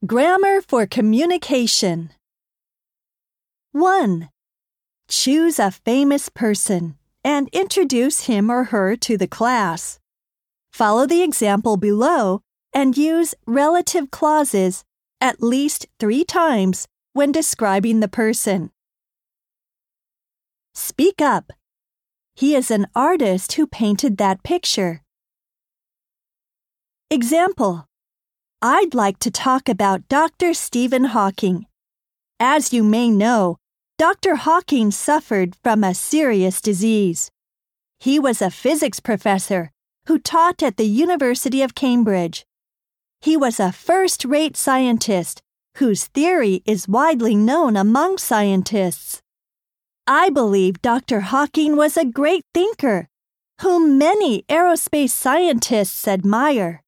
Grammar for communication. 1. Choose a famous person and introduce him or her to the class. Follow the example below and use relative clauses at least 3 times when describing the person. Speak up. He is an artist who painted that picture. Example: I'd like to talk about Dr. Stephen Hawking. As you may know, Dr. Hawking suffered from a serious disease. He was a physics professor who taught at the University of Cambridge. He was a first-rate scientist whose theory is widely known among scientists. I believe Dr. Hawking was a great thinker, whom many aerospace scientists admire.